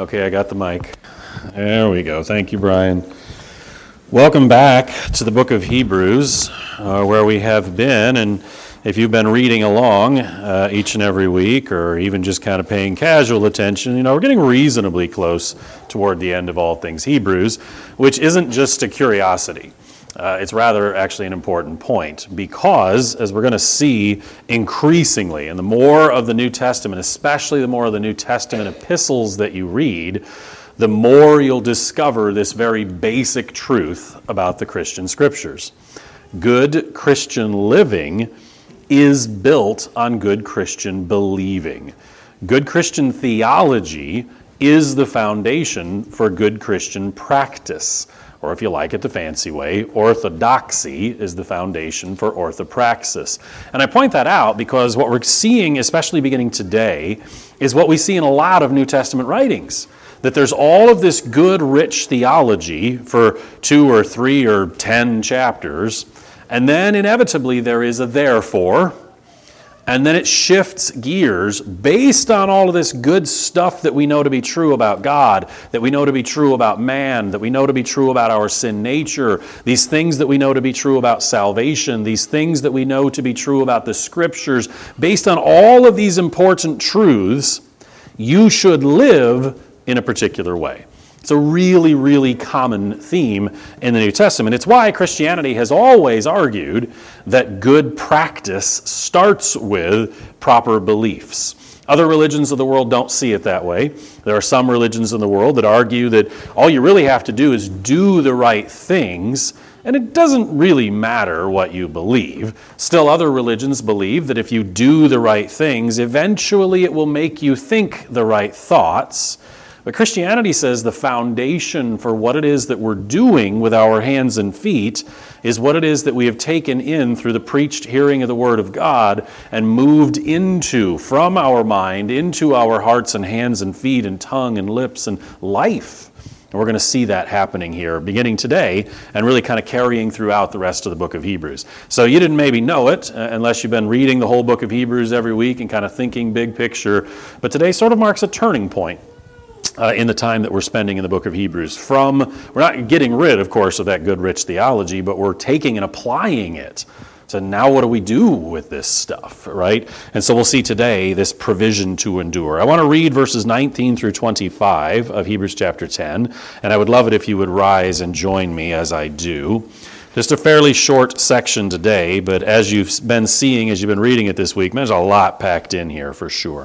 Okay, I got the mic. There we go. Thank you, Brian. Welcome back to the book of Hebrews, where we have been, and if you've been reading along each and every week, or even just kind of paying casual attention, we're getting reasonably close toward the end of all things Hebrews, which isn't just a curiosity. It's rather actually an important point, because as we're going to see increasingly, and the more of the New Testament, especially the more of the New Testament epistles that you read, the more you'll discover this very basic truth about the Christian Scriptures. Good Christian living is built on good Christian believing. Good Christian theology is the foundation for good Christian practice. Or if you like it the fancy way, orthodoxy is the foundation for orthopraxis. And I point that out because what we're seeing, especially beginning today, is what we see in a lot of New Testament writings. That there's all of this good, rich theology for 2 or 3 or 10 chapters, and then inevitably there is a therefore, and then it shifts gears based on all of this good stuff that we know to be true about God, that we know to be true about man, that we know to be true about our sin nature, these things that we know to be true about salvation, these things that we know to be true about the Scriptures. Based on all of these important truths, you should live in a particular way. It's a really, really common theme in the New Testament. It's why Christianity has always argued that good practice starts with proper beliefs. Other religions of the world don't see it that way. There are some religions in the world that argue that all you really have to do is do the right things, and it doesn't really matter what you believe. Still, other religions believe that if you do the right things, eventually it will make you think the right thoughts. But Christianity says the foundation for what it is that we're doing with our hands and feet is what it is that we have taken in through the preached hearing of the Word of God and moved into, from our mind, into our hearts and hands and feet and tongue and lips and life. And we're going to see that happening here, beginning today, and really kind of carrying throughout the rest of the book of Hebrews. So you didn't maybe know it, unless you've been reading the whole book of Hebrews every week and kind of thinking big picture. But today sort of marks a turning point in the time that we're spending in the book of Hebrews. We're not getting rid, of course, of that good, rich theology, but we're taking and applying it. So now what do we do with this stuff, right? And so we'll see today this provision to endure. I want to read verses 19 through 25 of Hebrews chapter 10, and I would love it if you would rise and join me as I do. Just a fairly short section today, but as you've been seeing, as you've been reading it this week, there's a lot packed in here for sure.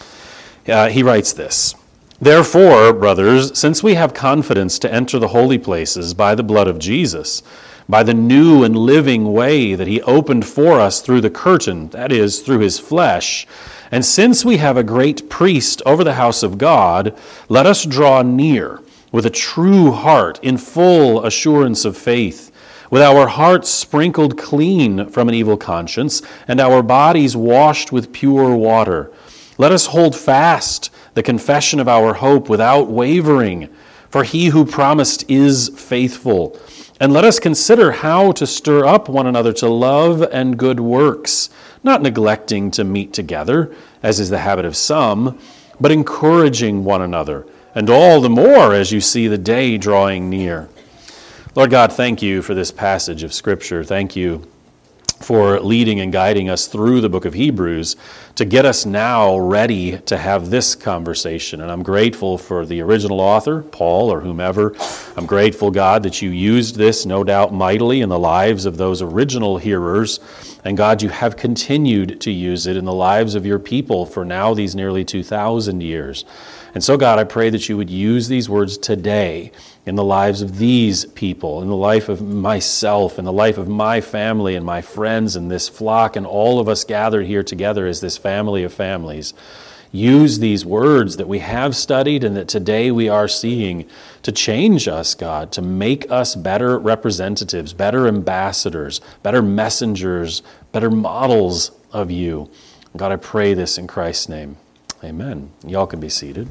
He writes this: Therefore, brothers, since we have confidence to enter the holy places by the blood of Jesus, by the new and living way that he opened for us through the curtain, that is, through his flesh, and since we have a great priest over the house of God, let us draw near with a true heart in full assurance of faith, with our hearts sprinkled clean from an evil conscience and our bodies washed with pure water. Let us hold fast the confession of our hope without wavering, for he who promised is faithful. And let us consider how to stir up one another to love and good works, not neglecting to meet together, as is the habit of some, but encouraging one another, and all the more as you see the day drawing near. Lord God, thank you for this passage of Scripture. Thank you for leading and guiding us through the book of Hebrews to get us now ready to have this conversation. And I'm grateful for the original author, Paul or whomever. I'm grateful, God, that you used this, no doubt, mightily in the lives of those original hearers. And God, you have continued to use it in the lives of your people for now these nearly 2,000 years. And so, God, I pray that you would use these words today in the lives of these people, in the life of myself, in the life of my family and my friends and this flock and all of us gathered here together as this family of families. Use these words that we have studied and that today we are seeing to change us, God, to make us better representatives, better ambassadors, better messengers, better models of you. God, I pray this in Christ's name. Amen. Y'all can be seated.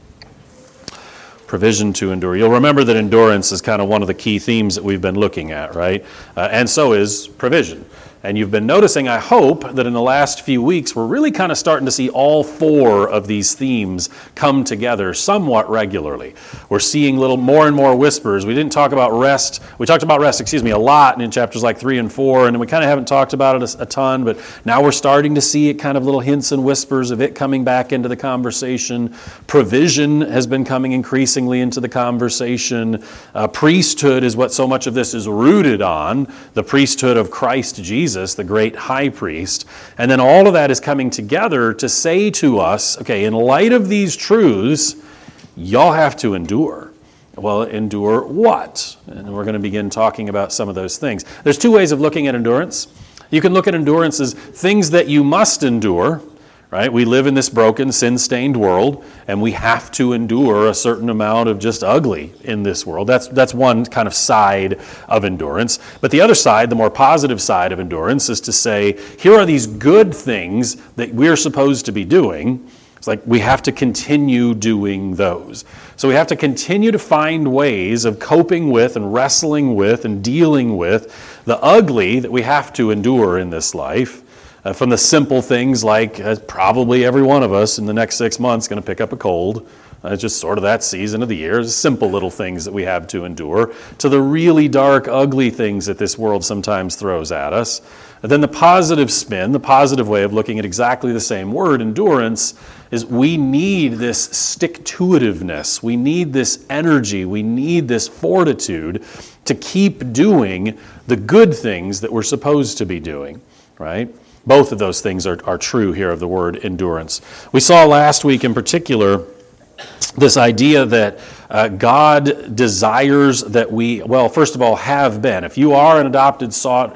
Provision to endure. You'll remember that endurance is kind of one of the key themes that we've been looking at, right? And so is provision. And you've been noticing, I hope, that in the last few weeks, we're really kind of starting to see all four of these themes come together somewhat regularly. We're seeing more and more whispers. We didn't talk about rest. We talked about rest, a lot in chapters like 3 and 4, and we kind of haven't talked about it a ton, but now we're starting to see it kind of little hints and whispers of it coming back into the conversation. Provision has been coming increasingly into the conversation. Priesthood is what so much of this is rooted on, the priesthood of Christ Jesus, the great high priest. And then all of that is coming together to say to us, okay, in light of these truths, y'all have to endure. Well, endure what? And we're going to begin talking about some of those things. There's two ways of looking at endurance. You can look at endurance as things that you must endure, right? We live in this broken, sin-stained world, and we have to endure a certain amount of just ugly in this world. That's one kind of side of endurance. But the other side, the more positive side of endurance, is to say, here are these good things that we're supposed to be doing. It's like we have to continue doing those. So we have to continue to find ways of coping with and wrestling with and dealing with the ugly that we have to endure in this life. From the simple things like probably every one of us in the next 6 months going to pick up a cold. It's just sort of that season of the year. It's simple little things that we have to endure, to the really dark, ugly things that this world sometimes throws at us. And then the positive spin, the positive way of looking at exactly the same word, endurance, is we need this stick-to-itiveness. We need this energy. We need this fortitude to keep doing the good things that we're supposed to be doing, right? Both of those things are true here of the word endurance. We saw last week in particular this idea that God desires that we, well, first of all, have been. If you are an adopted son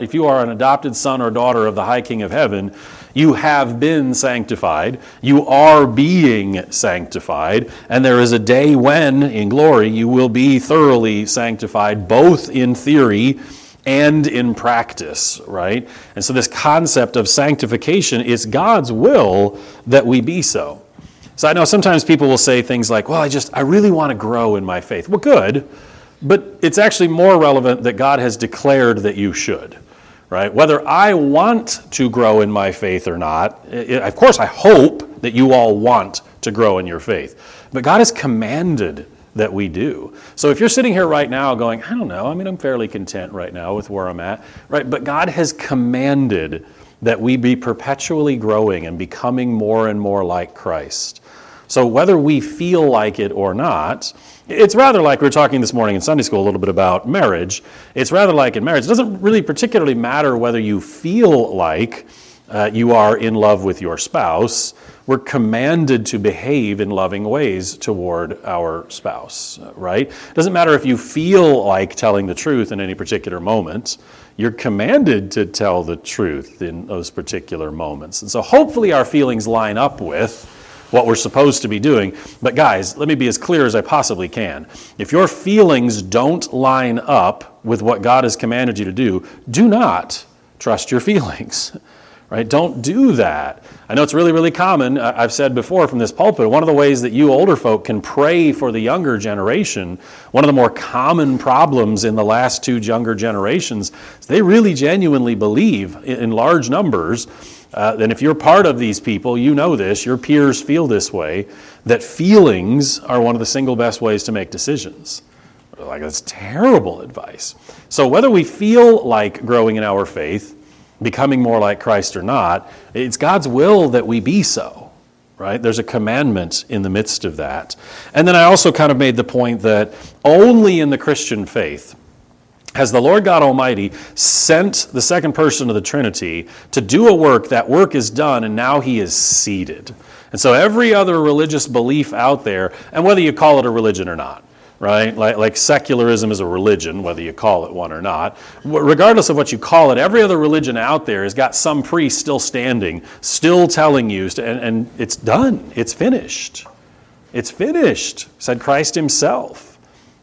or daughter of the High King of Heaven, you have been sanctified. You are being sanctified. And there is a day when, in glory, you will be thoroughly sanctified, both in theory and in practice, right? And so this concept of sanctification is God's will that we be so. So I know sometimes people will say things like, well, I really want to grow in my faith. Well, good, but it's actually more relevant that God has declared that you should, right? Whether I want to grow in my faith or not, of course I hope that you all want to grow in your faith, but God has commanded that we do. So if you're sitting here right now going, I don't know, I'm fairly content right now with where I'm at, right? But God has commanded that we be perpetually growing and becoming more and more like Christ. So whether we feel like it or not, it's rather like we were talking this morning in Sunday school a little bit about marriage. It's rather like in marriage, it doesn't really particularly matter whether you feel like you are in love with your spouse. We're commanded to behave in loving ways toward our spouse, right? It doesn't matter if you feel like telling the truth in any particular moment. You're commanded to tell the truth in those particular moments. And so hopefully our feelings line up with what we're supposed to be doing. But guys, let me be as clear as I possibly can. If your feelings don't line up with what God has commanded you to do not trust your feelings. Right? Don't do that. I know it's really, really common. I've said before from this pulpit, one of the ways that you older folk can pray for the younger generation, one of the more common problems in the last two younger generations, is they really genuinely believe in large numbers, and if you're part of these people, you know this, your peers feel this way, that feelings are one of the single best ways to make decisions. Like, that's terrible advice. So whether we feel like growing in our faith, becoming more like Christ or not, it's God's will that we be so, right? There's a commandment in the midst of that. And then I also kind of made the point that only in the Christian faith has the Lord God Almighty sent the second person of the Trinity to do a work. That work is done, and now he is seated. And so every other religious belief out there, and whether you call it a religion or not, right? Like secularism is a religion, whether you call it one or not. Regardless of what you call it, every other religion out there has got some priest still standing, still telling you, and it's done. It's finished. It's finished, said Christ himself.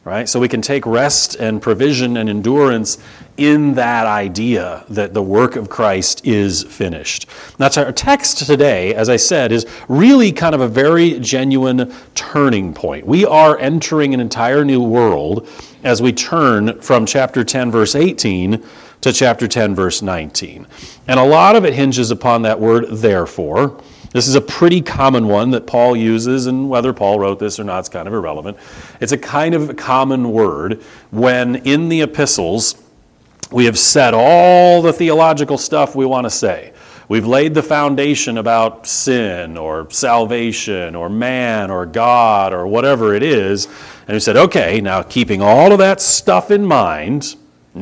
right? So we can take rest and provision and endurance in that idea that the work of Christ is finished. That's our text today, as I said, is really kind of a very genuine turning point. We are entering an entire new world as we turn from chapter 10, verse 18 to chapter 10, verse 19. And a lot of it hinges upon that word, therefore. This is a pretty common one that Paul uses, and whether Paul wrote this or not is kind of irrelevant. It's a kind of common word when in the epistles we have said all the theological stuff we want to say. We've laid the foundation about sin or salvation or man or God or whatever it is, and we said, okay, now keeping all of that stuff in mind,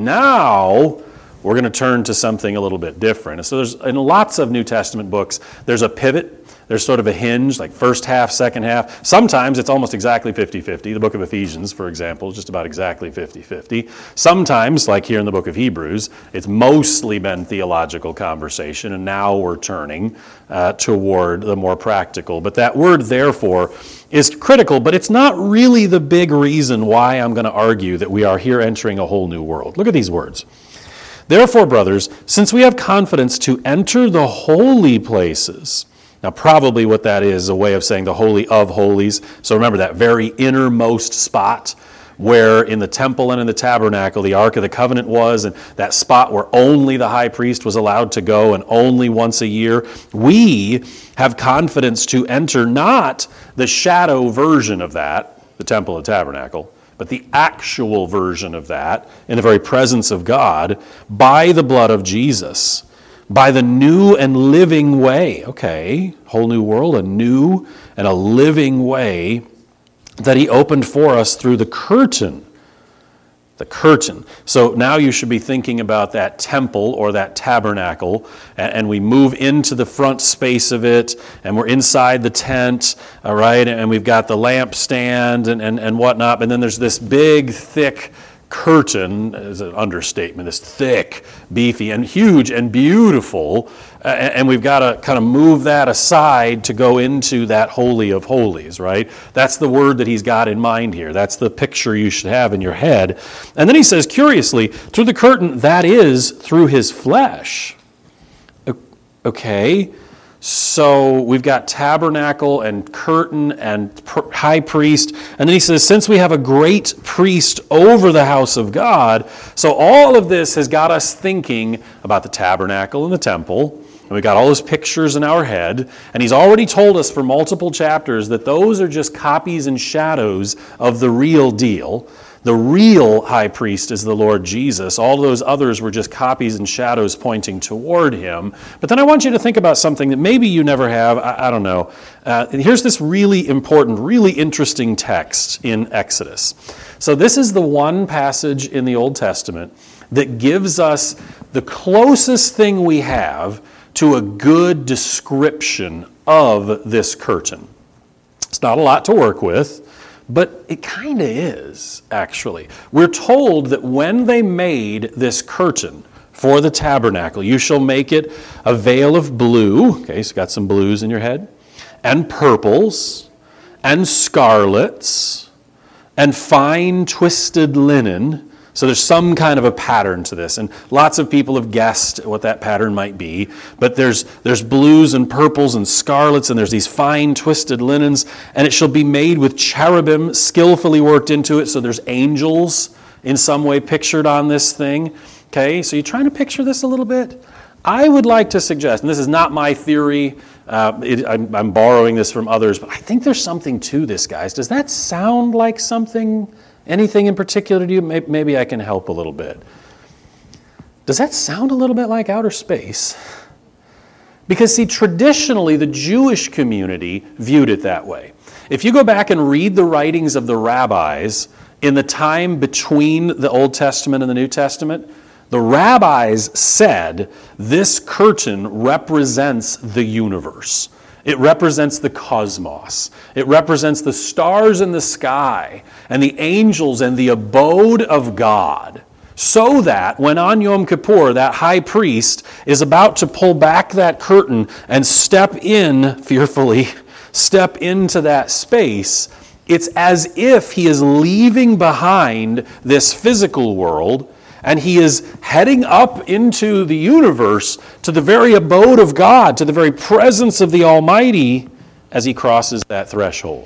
now we're going to turn to something a little bit different. And so there's, in lots of New Testament books, there's a pivot. There's sort of a hinge, like first half, second half. Sometimes it's almost exactly 50-50. The book of Ephesians, for example, is just about exactly 50-50. Sometimes, like here in the book of Hebrews, it's mostly been theological conversation, and now we're turning toward the more practical. But that word, therefore, is critical, but it's not really the big reason why I'm going to argue that we are here entering a whole new world. Look at these words. Therefore, brothers, since we have confidence to enter the holy places. Now, probably what that is a way of saying the Holy of Holies. So remember that very innermost spot where in the temple and in the tabernacle the Ark of the Covenant was, and that spot where only the high priest was allowed to go and only once a year. We have confidence to enter not the shadow version of that, the temple and tabernacle, but the actual version of that in the very presence of God by the blood of Jesus, by the new and living way. Okay, whole new world, a new and a living way that he opened for us through the curtain. The curtain. So now you should be thinking about that temple or that tabernacle, and we move into the front space of it, and we're inside the tent, all right, and we've got the lampstand and whatnot, and then there's this big, thick curtain, is an understatement, this thick, beefy, and huge, and beautiful, and we've got to kind of move that aside to go into that Holy of Holies, right? That's the word that he's got in mind here. That's the picture you should have in your head. And then he says, curiously, through the curtain, that is through his flesh. Okay, so we've got tabernacle and curtain and high priest. And then he says, since we have a great priest over the house of God, so all of this has got us thinking about the tabernacle and the temple. And we've got all those pictures in our head. And he's already told us for multiple chapters that those are just copies and shadows of the real deal. The real high priest is the Lord Jesus. All those others were just copies and shadows pointing toward him. But then I want you to think about something that maybe you never have. I don't know. Here's this really important, really interesting text in Exodus. So this is the one passage in the Old Testament that gives us the closest thing we have to a good description of this curtain. It's not a lot to work with, but it kind of is, actually. We're told that when they made this curtain for the tabernacle, you shall make it a veil of blue. Okay, so got some blues in your head. And purples, and scarlets, and fine twisted linen. So there's some kind of a pattern to this, and lots of people have guessed what that pattern might be. But there's blues and purples and scarlets, and there's these fine twisted linens, and it shall be made with cherubim skillfully worked into it. So there's angels in some way pictured on this thing. Okay, so you're trying to picture this a little bit? I would like to suggest, and this is not my theory, I'm borrowing this from others, but I think there's something to this, guys. Does that sound like something? Anything in particular to you? Maybe I can help a little bit. Does that sound a little bit like outer space? Because, see, traditionally, the Jewish community viewed it that way. If you go back and read the writings of the rabbis in the time between the Old Testament and the New Testament, the rabbis said this curtain represents the universe. It represents the cosmos. It represents the stars in the sky and the angels and the abode of God. So that when on Yom Kippur, that high priest is about to pull back that curtain and step into that space, It's as if he is leaving behind this physical world and he is heading up into the universe to the very abode of God, to the very presence of the Almighty as he crosses that threshold.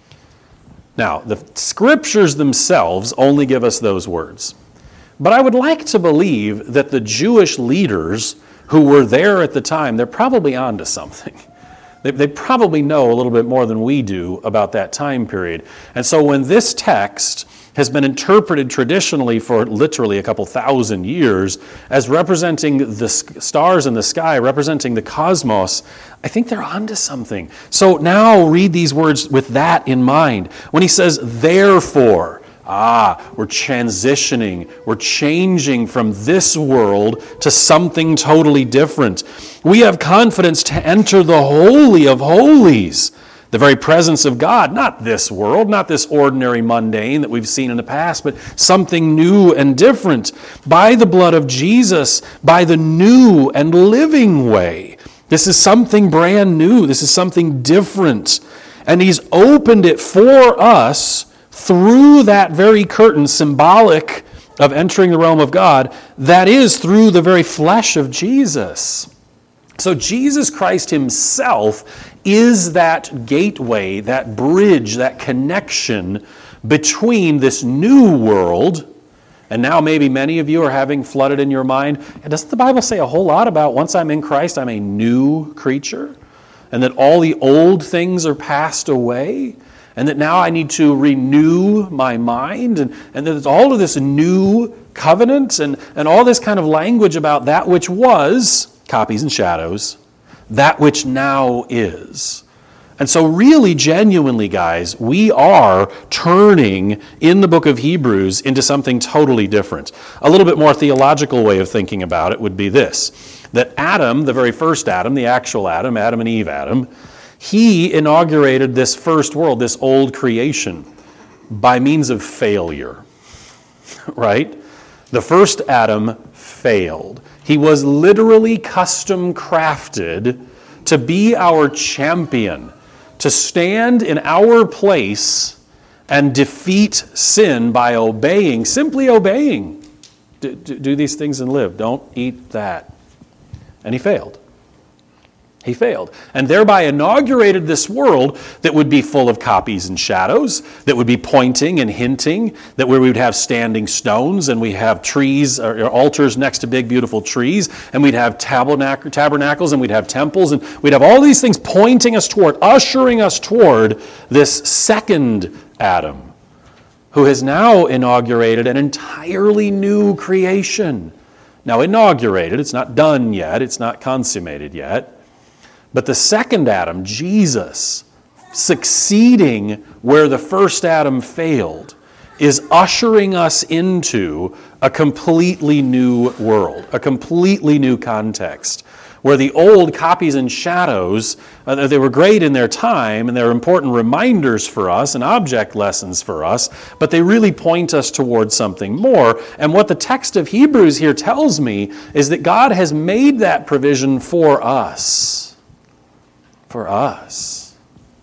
Now, the scriptures themselves only give us those words. But I would like to believe that the Jewish leaders who were there at the time, they're probably onto something. They probably know a little bit more than we do about that time period. And so when this text has been interpreted traditionally for literally a couple thousand years as representing the stars in the sky, representing the cosmos, I think they're onto something. So now read these words with that in mind. When he says, therefore, we're transitioning, we're changing from this world to something totally different. We have confidence to enter the Holy of Holies, the very presence of God, not this world, not this ordinary mundane that we've seen in the past, but something new and different by the blood of Jesus, by the new and living way. This is something brand new. This is something different. And he's opened it for us through that very curtain, symbolic of entering the realm of God, that is through the very flesh of Jesus. So Jesus Christ himself is that gateway, that bridge, that connection between this new world, and now maybe many of you are having flooded in your mind, and doesn't the Bible say a whole lot about once I'm in Christ, I'm a new creature? And that all the old things are passed away? And that now I need to renew my mind, and there's all of this new covenant and all this kind of language about that which was, copies and shadows, that which now is. And so really, genuinely, guys, we are turning in the book of Hebrews into something totally different. A little bit more theological way of thinking about it would be this, that Adam, the very first Adam, the actual Adam and Eve Adam, he inaugurated this first world, this old creation, by means of failure, right? The first Adam failed. He was literally custom crafted to be our champion, to stand in our place and defeat sin by obeying, simply obeying. Do these things and live. Don't eat that. And he failed. He failed, and thereby inaugurated this world that would be full of copies and shadows, that would be pointing and hinting, that where we would have standing stones, and we have trees or altars next to big, beautiful trees, and we'd have tabernacles, and we'd have temples, and we'd have all these things pointing us toward, ushering us toward this second Adam, who has now inaugurated an entirely new creation. Now, inaugurated, it's not done yet, it's not consummated yet. But the second Adam, Jesus, succeeding where the first Adam failed, is ushering us into a completely new world, a completely new context, where the old copies and shadows, they were great in their time, and they're important reminders for us and object lessons for us, but they really point us towards something more. And what the text of Hebrews here tells me is that God has made that provision for us. For us.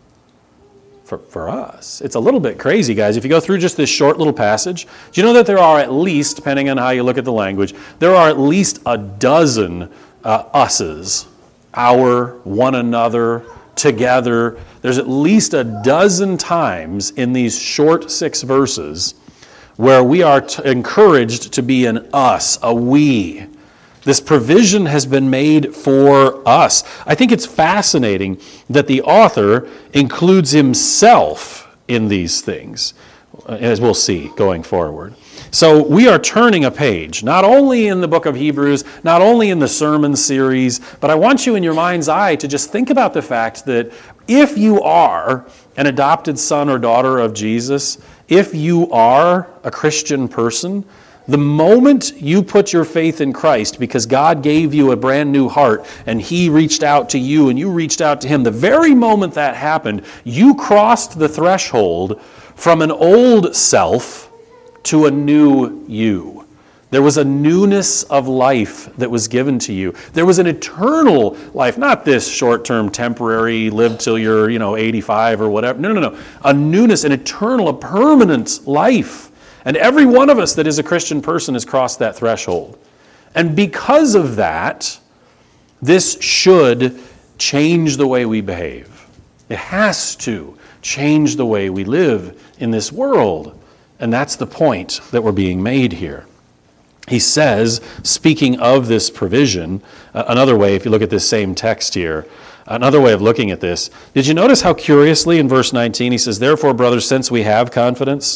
For us. It's a little bit crazy, guys. If you go through just this short little passage, do you know that there are at least, depending on how you look at the language, there are at least a dozen us's, our, one another, together. There's at least a dozen times in these short 6 verses where we are encouraged to be an us, a we. This provision has been made for us. I think it's fascinating that the author includes himself in these things, as we'll see going forward. So we are turning a page, not only in the book of Hebrews, not only in the sermon series, but I want you in your mind's eye to just think about the fact that if you are an adopted son or daughter of Jesus, if you are a Christian person, the moment you put your faith in Christ, because God gave you a brand new heart and He reached out to you and you reached out to Him, the very moment that happened, you crossed the threshold from an old self to a new you. There was a newness of life that was given to you. There was an eternal life, not this short-term, temporary, live till you're, 85 or whatever. No. A newness, an eternal, a permanent life. And every one of us that is a Christian person has crossed that threshold. And because of that, this should change the way we behave. It has to change the way we live in this world. And that's the point that we're being made here. He says, speaking of this provision, another way, if you look at this same text here, another way of looking at this, did you notice how curiously in verse 19 he says, therefore, brothers, since we have confidence,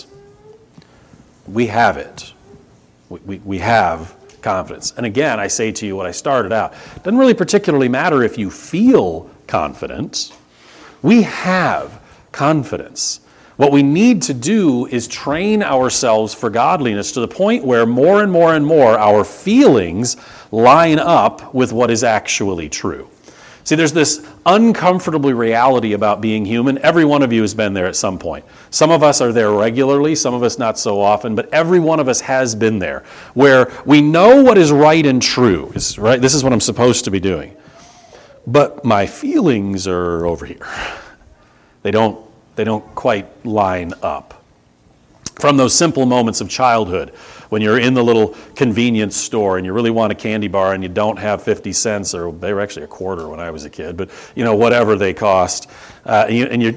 we have it. We have confidence. And again, I say to you what I started out. It doesn't really particularly matter if you feel confident. We have confidence. What we need to do is train ourselves for godliness to the point where more and more and more our feelings line up with what is actually true. See, there's this uncomfortable reality about being human. Every one of you has been there at some point. Some of us are there regularly, some of us not so often, but every one of us has been there, where we know what is right and true. Right? This is what I'm supposed to be doing. But my feelings are over here. They don't quite line up. From those simple moments of childhood, when you're in the little convenience store and you really want a candy bar and you don't have 50 cents, or they were actually a quarter when I was a kid, but whatever they cost, I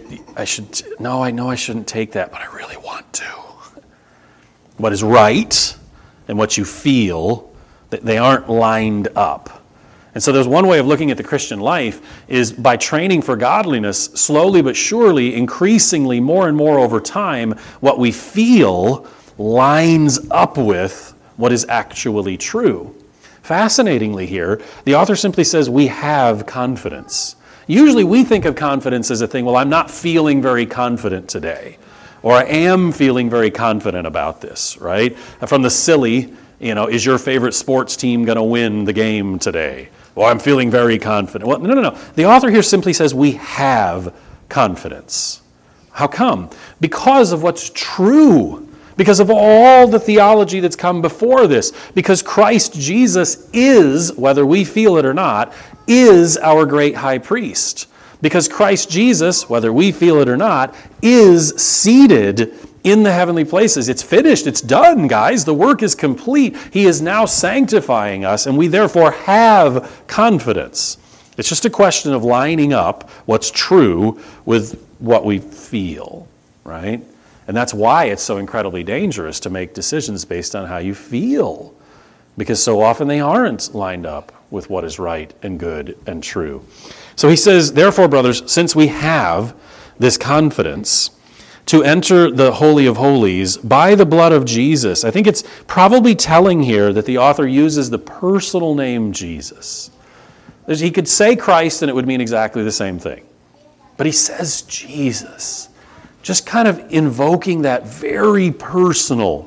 know I shouldn't take that, but I really want to. What is right and what you feel, they aren't lined up. And so there's one way of looking at the Christian life is by training for godliness, slowly but surely, increasingly, more and more over time, what we feel lines up with what is actually true. Fascinatingly here, the author simply says we have confidence. Usually we think of confidence as a thing, well, I'm not feeling very confident today, or I am feeling very confident about this, right? From the silly, is your favorite sports team going to win the game today? Well, I'm feeling very confident. Well, no. The author here simply says we have confidence. How come? Because of what's true. Because of all the theology that's come before this. Because Christ Jesus is, whether we feel it or not, is our great high priest. Because Christ Jesus, whether we feel it or not, is seated in the heavenly places. It's finished. It's done, guys. The work is complete. He is now sanctifying us, and we therefore have confidence. It's just a question of lining up what's true with what we feel, right? And that's why it's so incredibly dangerous to make decisions based on how you feel, because so often they aren't lined up with what is right and good and true. So he says, therefore, brothers, since we have this confidence to enter the Holy of Holies by the blood of Jesus. I think it's probably telling here that the author uses the personal name Jesus. He could say Christ and it would mean exactly the same thing. But he says Jesus, just kind of invoking that very personal,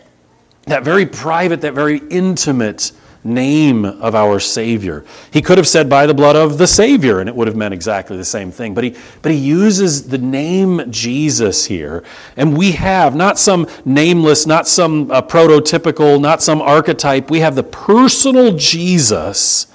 that very private, that very intimate name of our Savior. He could have said by the blood of the Savior, and it would have meant exactly the same thing. But he uses the name Jesus here. And we have not some nameless, not some prototypical, not some archetype. We have the personal Jesus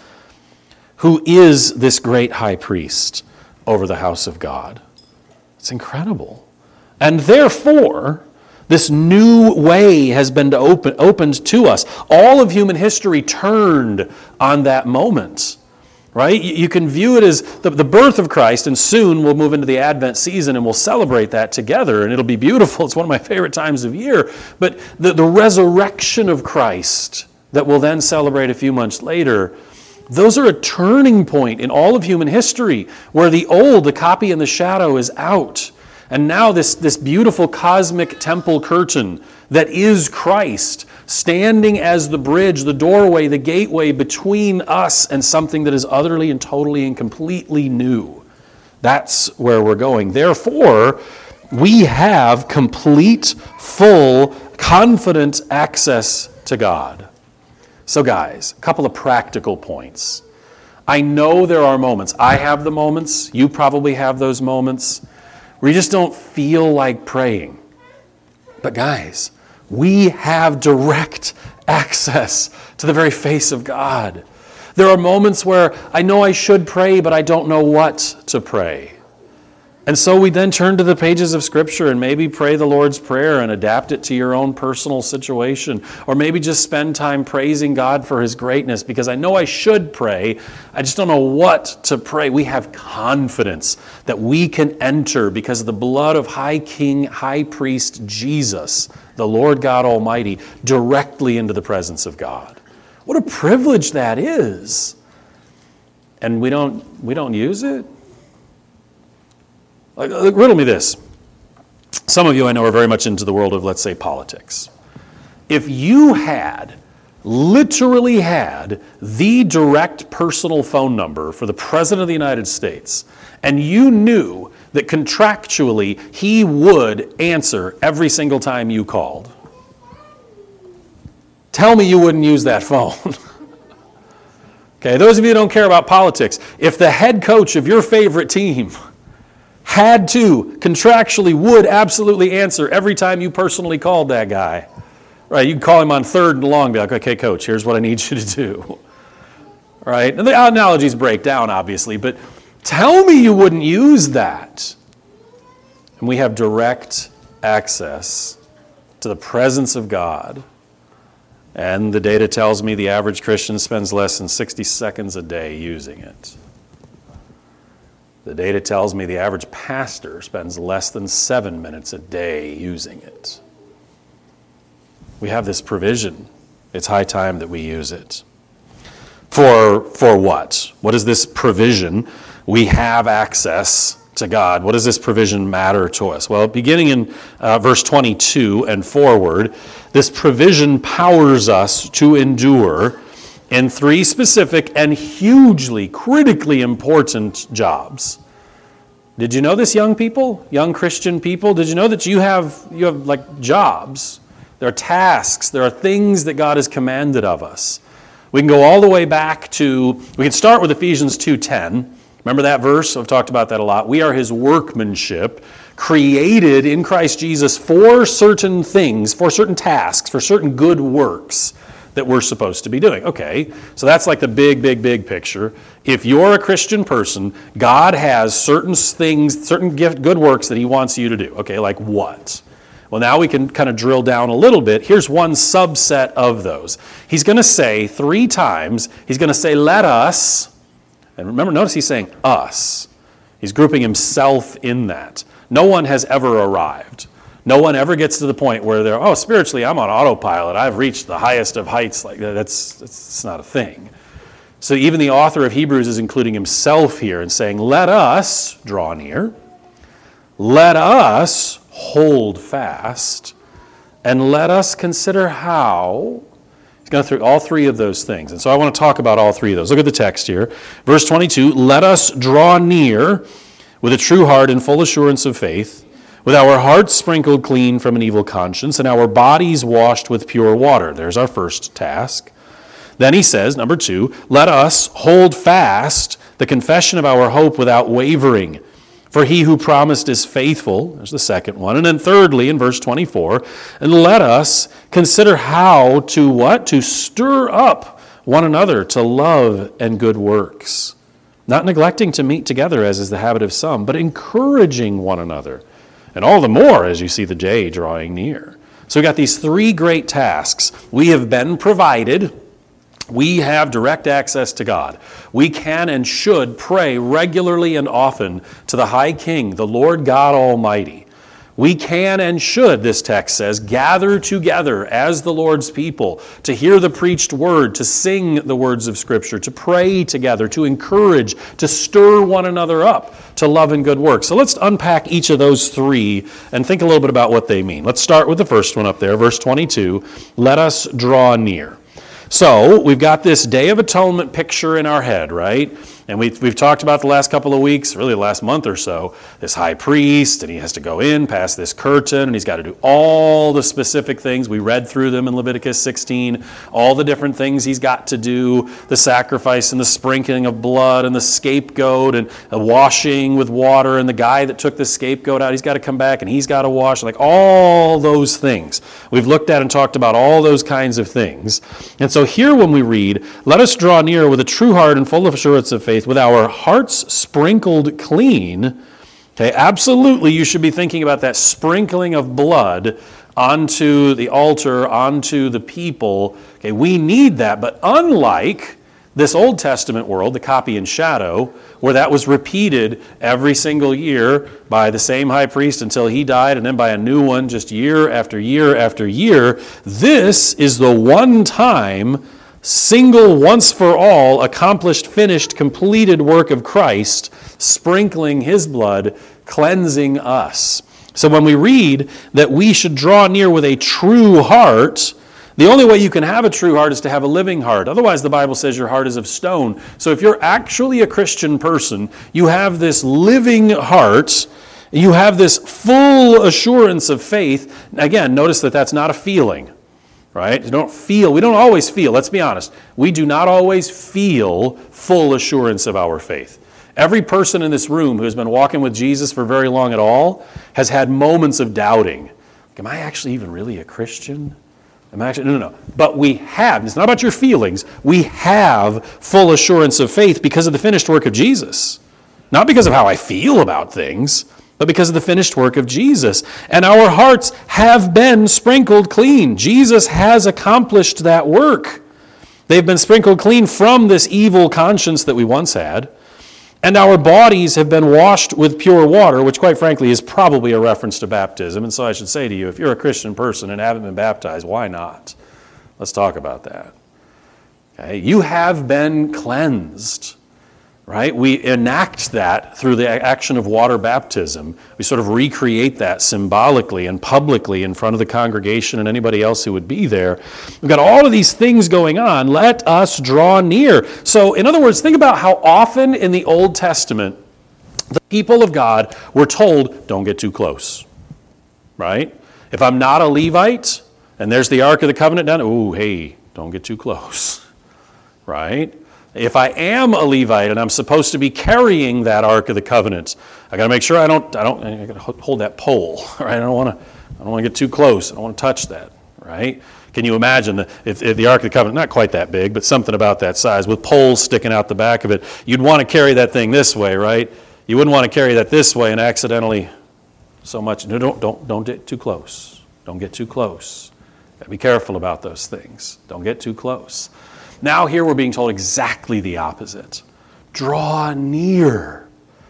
who is this great high priest over the house of God. It's incredible. And therefore, this new way has been opened to us. All of human history turned on that moment, right? You can view it as the birth of Christ, and soon we'll move into the Advent season and we'll celebrate that together, and it'll be beautiful. It's one of my favorite times of year. But the resurrection of Christ that we'll then celebrate a few months later, those are a turning point in all of human history where the old, the copy and the shadow, is out. And now this beautiful cosmic temple curtain that is Christ, standing as the bridge, the doorway, the gateway between us and something that is utterly and totally and completely new. That's where we're going. Therefore, we have complete, full, confident access to God. So guys, a couple of practical points. I know there are moments. I have the moments. You probably have those moments where you just don't feel like praying. But guys, we have direct access to the very face of God. There are moments where I know I should pray, but I don't know what to pray. And so we then turn to the pages of Scripture and maybe pray the Lord's Prayer and adapt it to your own personal situation. Or maybe just spend time praising God for His greatness, because I know I should pray, I just don't know what to pray. We have confidence that we can enter, because of the blood of High King, High Priest Jesus, the Lord God Almighty, directly into the presence of God. What a privilege that is. And we don't use it. Riddle me this. Some of you I know are very much into the world of, let's say, politics. If you literally had the direct personal phone number for the President of the United States, and you knew that contractually he would answer every single time you called, tell me you wouldn't use that phone. Okay, those of you who don't care about politics, if the head coach of your favorite team had to, contractually would absolutely answer every time you personally called that guy, right? You can call him on third and long, be like, okay, coach, here's what I need you to do. Right? And the analogies break down, obviously, but tell me you wouldn't use that. And we have direct access to the presence of God. And the data tells me the average Christian spends less than 60 seconds a day using it. The data tells me the average pastor spends less than 7 minutes a day using it. We have this provision. It's high time that we use it. For what? What is this provision? We have access to God. What does this provision matter to us? Well, beginning in verse 22 and forward, this provision powers us to endure in 3 specific and hugely, critically important jobs. Did you know this, young people? Young Christian people? Did you know that you have like jobs? There are tasks. There are things that God has commanded of us. We can go all the way back to, we can start with Ephesians 2:10. Remember that verse? I've talked about that a lot. We are His workmanship, created in Christ Jesus for certain things, for certain tasks, for certain good works that we're supposed to be doing. Okay, so that's like the big picture. If you're a Christian person, God has certain things, certain good works that He wants you to do. Okay, like what? Well, now we can kind of drill down a little bit. Here's one subset of those. He's going to say 3 times, He's going to say, let us. And remember, notice He's saying us. He's grouping Himself in that. No one has ever arrived. No one ever gets to the point where they're, spiritually, I'm on autopilot. I've reached the highest of heights. Like that's not a thing. So even the author of Hebrews is including himself here and saying, let us draw near. Let us hold fast. And let us consider how. He's going through all 3 of those things. And so I want to talk about all 3 of those. Look at the text here. Verse 22, let us draw near with a true heart and full assurance of faith, with our hearts sprinkled clean from an evil conscience and our bodies washed with pure water. There's our first task. Then he says, number 2, let us hold fast the confession of our hope without wavering. For He who promised is faithful. There's the second one. And then thirdly, in verse 24, and let us consider how to what? To stir up one another to love and good works. Not neglecting to meet together as is the habit of some, but encouraging one another. And all the more as you see the day drawing near. So we got these 3 great tasks. We have been provided. We have direct access to God. We can and should pray regularly and often to the High King, the Lord God Almighty. We can and should, this text says, gather together as the Lord's people to hear the preached word, to sing the words of Scripture, to pray together, to encourage, to stir one another up to love and good work. So let's unpack each of those 3 and think a little bit about what they mean. Let's start with the first one up there, verse 22. Let us draw near. So we've got this Day of Atonement picture in our head, right? And we've talked about the last couple of weeks, really the last month or so, this high priest, and he has to go in past this curtain, and he's got to do all the specific things. We read through them in Leviticus 16, all the different things he's got to do, the sacrifice and the sprinkling of blood and the scapegoat and the washing with water, and the guy that took the scapegoat out, he's got to come back and he's got to wash, like all those things. We've looked at and talked about all those kinds of things. And so here when we read, let us draw near with a true heart and full of assurance of faith, with our hearts sprinkled clean. Okay, absolutely you should be thinking about that sprinkling of blood onto the altar, onto the people. Okay, we need that, but unlike this Old Testament world, the copy and shadow, where that was repeated every single year by the same high priest until he died, and then by a new one just year after year after year, this is the one time, single, once for all, accomplished, finished, completed work of Christ, sprinkling his blood, cleansing us. So when we read that we should draw near with a true heart, the only way you can have a true heart is to have a living heart. Otherwise, the Bible says your heart is of stone. So if you're actually a Christian person, you have this living heart, you have this full assurance of faith. Again, notice that that's not a feeling. Right? We don't always feel, let's be honest, we do not always feel full assurance of our faith. Every person in this room who has been walking with Jesus for very long at all has had moments of doubting. Am I actually even really a Christian? No. But we have, it's not about your feelings, we have full assurance of faith because of the finished work of Jesus. Not because of how I feel about things, but because of the finished work of Jesus. And our hearts have been sprinkled clean. Jesus has accomplished that work. They've been sprinkled clean from this evil conscience that we once had. And our bodies have been washed with pure water, which quite frankly is probably a reference to baptism. And so I should say to you, if you're a Christian person and haven't been baptized, why not? Let's talk about that. Okay? You have been cleansed. Right? We enact that through the action of water baptism. We sort of recreate that symbolically and publicly in front of the congregation and anybody else who would be there. We've got all of these things going on. Let us draw near. So, in other words, think about how often in the Old Testament the people of God were told, don't get too close. Right? If I'm not a Levite and there's the Ark of the Covenant down, hey, don't get too close. Right? If I am a Levite and I'm supposed to be carrying that Ark of the Covenant, I got to make sure I got to hold that pole, right? I don't want to get too close. I don't want to touch that, right? Can you imagine if the Ark of the Covenant, not quite that big, but something about that size, with poles sticking out the back of it, you'd want to carry that thing this way, right? You wouldn't want to carry that this way and accidentally so much. No, don't get too close. Don't get too close. Got to be careful about those things. Don't get too close. Now here we're being told exactly the opposite. Draw near.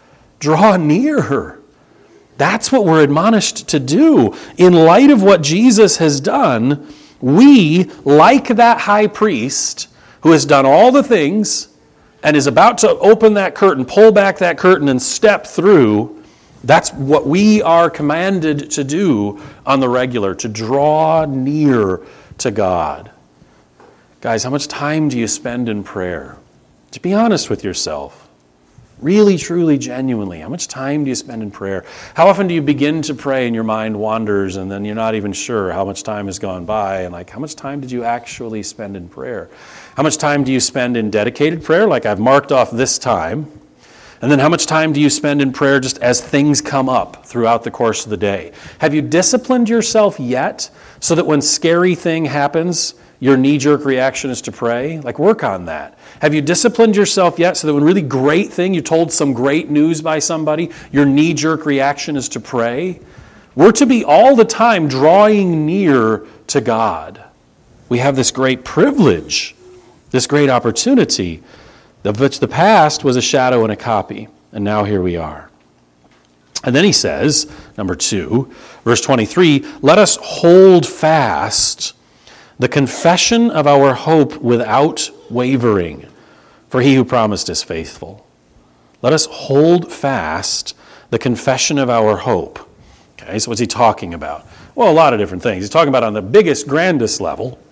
Draw near. That's what we're admonished to do. In light of what Jesus has done, we, like that high priest who has done all the things and is about to open that curtain, pull back that curtain and step through, that's what we are commanded to do on the regular, to draw near to God. Guys, how much time do you spend in prayer? To be honest with yourself. Really, truly, genuinely. How much time do you spend in prayer? How often do you begin to pray and your mind wanders and then you're not even sure how much time has gone by? And how much time did you actually spend in prayer? How much time do you spend in dedicated prayer? Like I've marked off this time. And then how much time do you spend in prayer just as things come up throughout the course of the day? Have you disciplined yourself yet so that when scary thing happens, your knee-jerk reaction is to pray? Work on that. Have you disciplined yourself yet so that when really great thing, you told some great news by somebody, your knee-jerk reaction is to pray? We're to be all the time drawing near to God. We have this great privilege, this great opportunity, of which the past was a shadow and a copy, and now here we are. And then he says, number 2, verse 23, let us hold fast the confession of our hope without wavering, for he who promised is faithful. Let us hold fast the confession of our hope. Okay, so what's he talking about? Well, a lot of different things. He's talking about on the biggest, grandest level,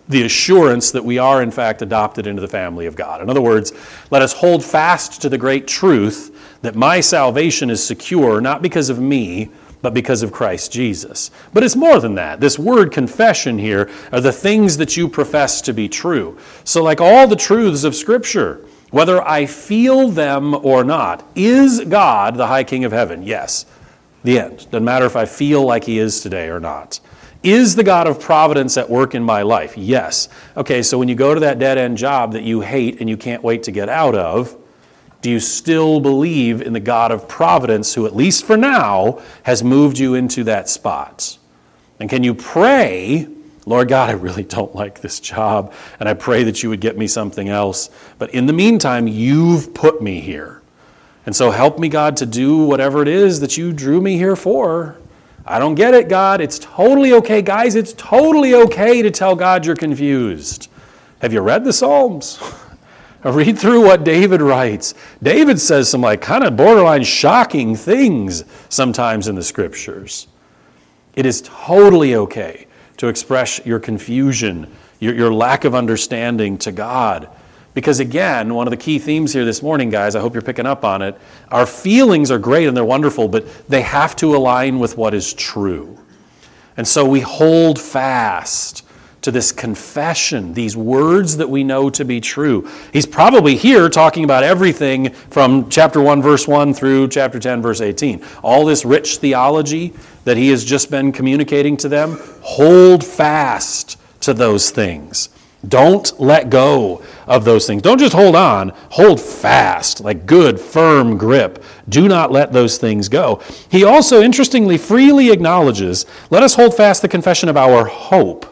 the assurance that we are in fact adopted into the family of God. In other words, let us hold fast to the great truth that my salvation is secure, not because of me, but because of Christ Jesus. But it's more than that. This word confession here are the things that you profess to be true. So like all the truths of Scripture, whether I feel them or not, is God the high King of heaven? Yes. The end. Doesn't matter if I feel like he is today or not. Is the God of providence at work in my life? Yes. Okay, so when you go to that dead-end job that you hate and you can't wait to get out of, do you still believe in the God of providence who, at least for now, has moved you into that spot? And can you pray, Lord God, I really don't like this job, and I pray that you would get me something else. But in the meantime, you've put me here. And so help me, God, to do whatever it is that you drew me here for. I don't get it, God. It's totally okay. Guys, it's totally okay to tell God you're confused. Have you read the Psalms? Read through what David writes. David says some kind of borderline shocking things sometimes in the Scriptures. It is totally okay to express your confusion, your lack of understanding to God. Because again, one of the key themes here this morning, guys, I hope you're picking up on it, our feelings are great and they're wonderful, but they have to align with what is true. And so we hold fast to this confession, these words that we know to be true. He's probably here talking about everything from chapter 1, verse 1 through chapter 10, verse 18. All this rich theology that he has just been communicating to them, hold fast to those things. Don't let go of those things. Don't just hold on. Hold fast, like good, firm grip. Do not let those things go. He also, interestingly, freely acknowledges, let us hold fast the confession of our hope.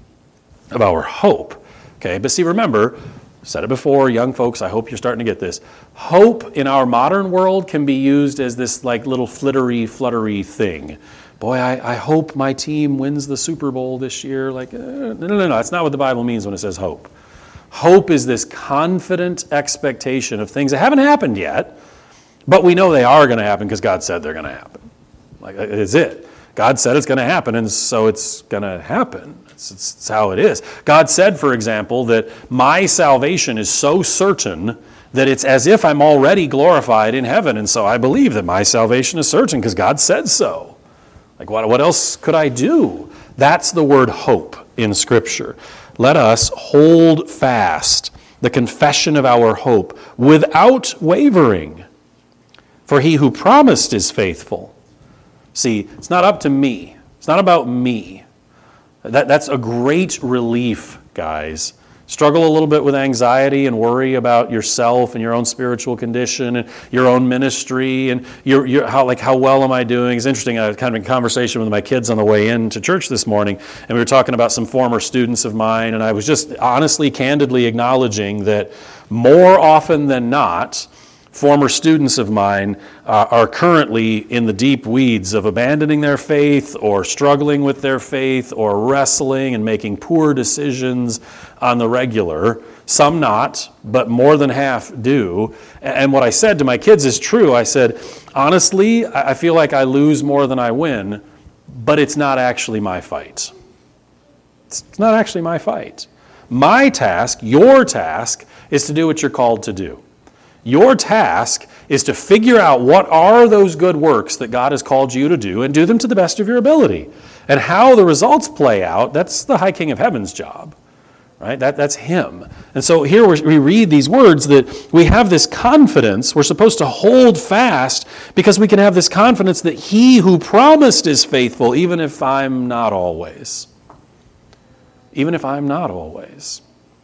Of our hope. Okay, but see, remember, said it before, young folks, I hope you're starting to get this. Hope in our modern world can be used as this little fluttery thing. Boy, I hope my team wins the Super Bowl this year. No. That's not what the Bible means when it says hope. Hope is this confident expectation of things that haven't happened yet, but we know they are going to happen because God said they're going to happen. It's it. God said it's going to happen, and so it's going to happen. It's how it is. God said, for example, that my salvation is so certain that it's as if I'm already glorified in heaven, and so I believe that my salvation is certain because God said so. What else could I do? That's the word hope in Scripture. Let us hold fast the confession of our hope without wavering. For he who promised is faithful. See, it's not up to me. It's not about me. That's a great relief, guys. Struggle a little bit with anxiety and worry about yourself and your own spiritual condition and your own ministry and how well am I doing? It's interesting. I was kind of in conversation with my kids on the way into church this morning, and we were talking about some former students of mine, and I was just honestly, candidly acknowledging that more often than not, former students of mine are currently in the deep weeds of abandoning their faith or struggling with their faith or wrestling and making poor decisions on the regular. Some not, but more than half do. And what I said to my kids is true. I said, honestly, I feel like I lose more than I win, but it's not actually my fight. It's not actually my fight. My task, your task, is to do what you're called to do. Your task is to figure out what are those good works that God has called you to do and do them to the best of your ability. And how the results play out, that's the high King of Heaven's job, right? That's him. And so here we read these words that we have this confidence. We're supposed to hold fast because we can have this confidence that he who promised is faithful, even if I'm not always. Even if I'm not always.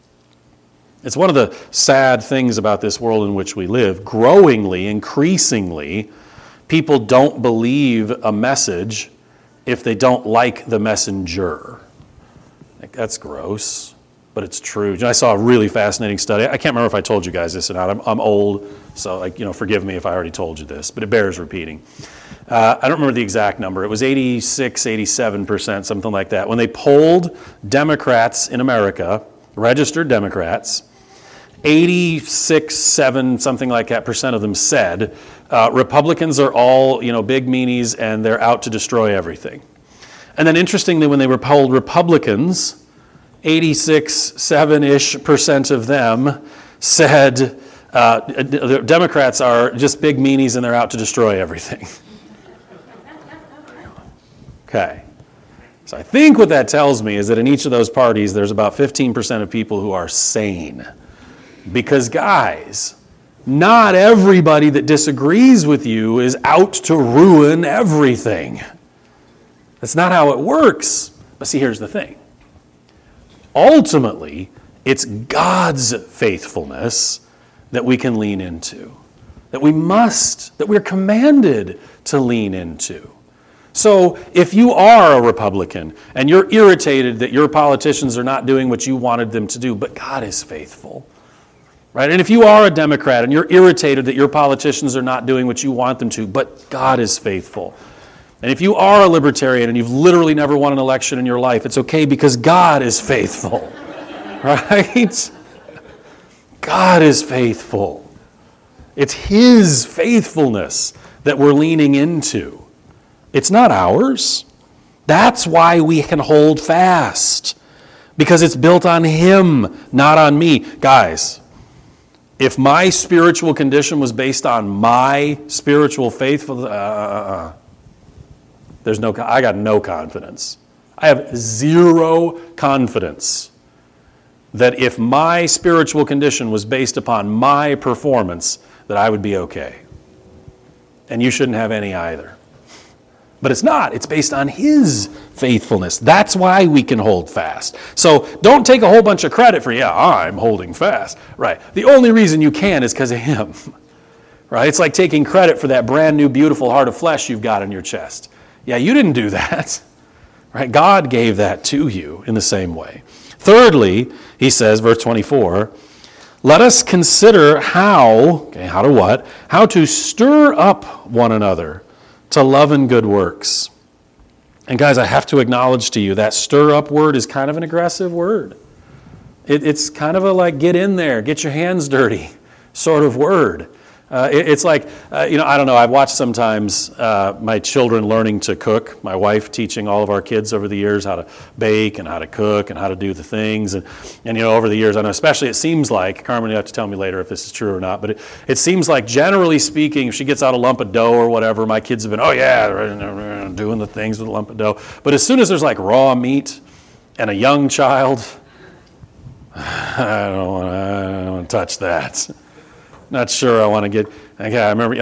It's one of the sad things about this world in which we live. Growingly, increasingly, people don't believe a message if they don't like the messenger. That's gross, but it's true. I saw a really fascinating study. I can't remember if I told you guys this or not. I'm old, so forgive me if I already told you this, but it bears repeating. I don't remember the exact number. It was 86, 87%, something like that. When they polled Democrats in America, registered Democrats, 86, 7, something like that percent of them said, Republicans are all, big meanies and they're out to destroy everything. And then interestingly, when they polled Republicans 7-ish% of them said the Democrats are just big meanies and they're out to destroy everything. Okay. So I think what that tells me is that in each of those parties, there's about 15% of people who are sane. Because guys, not everybody that disagrees with you is out to ruin everything. That's not how it works. But see, here's the thing. Ultimately, it's God's faithfulness that we can lean into, that we're commanded to lean into. So if you are a Republican and you're irritated that your politicians are not doing what you wanted them to do, but God is faithful, right? And if you are a Democrat and you're irritated that your politicians are not doing what you want them to, but God is faithful. And if you are a libertarian and you've literally never won an election in your life, it's okay because God is faithful, right? God is faithful. It's His faithfulness that we're leaning into. It's not ours. That's why we can hold fast. Because it's built on Him, not on me. Guys, if my spiritual condition was based on my spiritual faithfulness, I got no confidence. I have zero confidence that if my spiritual condition was based upon my performance, that I would be okay. And you shouldn't have any either. But it's not. It's based on His faithfulness. That's why we can hold fast. So don't take a whole bunch of credit for, I'm holding fast. Right. The only reason you can is because of Him. Right? It's like taking credit for that brand new beautiful heart of flesh you've got on your chest. Yeah, you didn't do that. Right? God gave that to you in the same way. Thirdly, he says, verse 24, let us consider how to stir up one another to love and good works. And guys, I have to acknowledge to you that stir up word is kind of an aggressive word. It's kind of a like get in there, get your hands dirty sort of word. It's like, I don't know, I've watched sometimes my children learning to cook, my wife teaching all of our kids over the years how to bake and how to cook and how to do the things. And over the years, I know especially it seems like, Carmen, you have to tell me later if this is true or not, but it seems like generally speaking, if she gets out a lump of dough or whatever, my kids have been, doing the things with a lump of dough. But as soon as there's like raw meat and a young child, I don't want to touch that. Not sure I want to get, okay, I remember,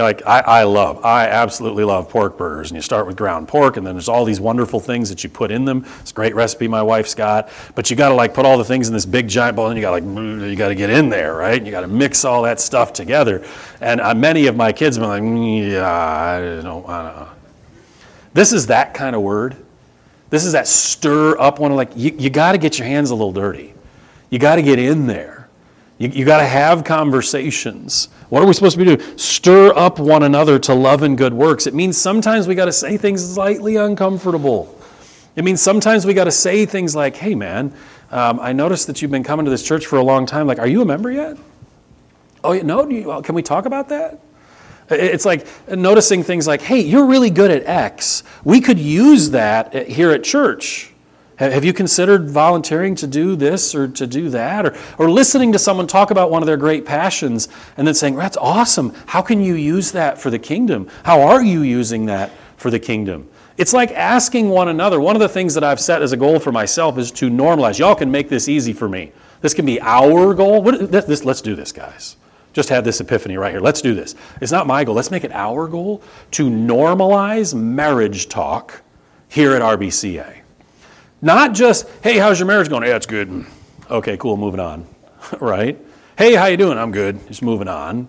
I absolutely love pork burgers. And you start with ground pork, and then there's all these wonderful things that you put in them. It's a great recipe my wife's got. But you got to put all the things in this big giant bowl, and you got to get in there, right? And you got to mix all that stuff together. And many of my kids have been I don't want to. This is that kind of word. This is that stir up one. You got to get your hands a little dirty. You got to get in there. You got to have conversations. What are we supposed to be doing? Stir up one another to love and good works. It means sometimes we got to say things slightly uncomfortable. It means sometimes we got to say things like, hey man, I noticed that you've been coming to this church for a long time. Are you a member yet? Oh, no? Can we talk about that? It's like noticing things like, hey, you're really good at X. We could use that here at church. Have you considered volunteering to do this or to do that? Or listening to someone talk about one of their great passions and then saying, that's awesome. How can you use that for the kingdom? How are you using that for the kingdom? It's like asking one another. One of the things that I've set as a goal for myself is to normalize. Y'all can make this easy for me. This can be our goal. Let's do this, guys. Just had this epiphany right here. Let's do this. It's not my goal. Let's make it our goal to normalize marriage talk here at RBCA. Not just, hey, how's your marriage going? Yeah, it's good. Okay, cool, moving on, right? Hey, how you doing? I'm good. Just moving on.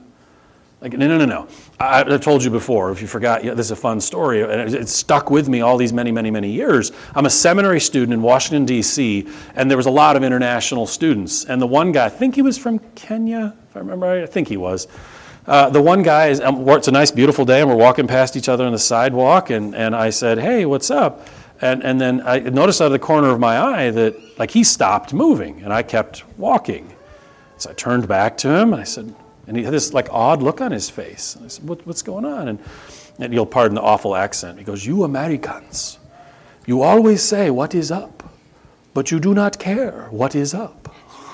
No. I've told you before, if you forgot, this is a fun story, and it's stuck with me all these many, many, many years. I'm a seminary student in Washington, D.C., and there was a lot of international students. And the one guy, I think he was from Kenya, if I remember right, I think he was. The one guy, it's a nice, beautiful day, and we're walking past each other on the sidewalk, and I said, hey, what's up? And then I noticed out of the corner of my eye that he stopped moving, and I kept walking. So I turned back to him, and I said, and he had this odd look on his face. And I said, what's going on? And you'll pardon the awful accent. He goes, you Americans, you always say, what is up? but you do not care what is up.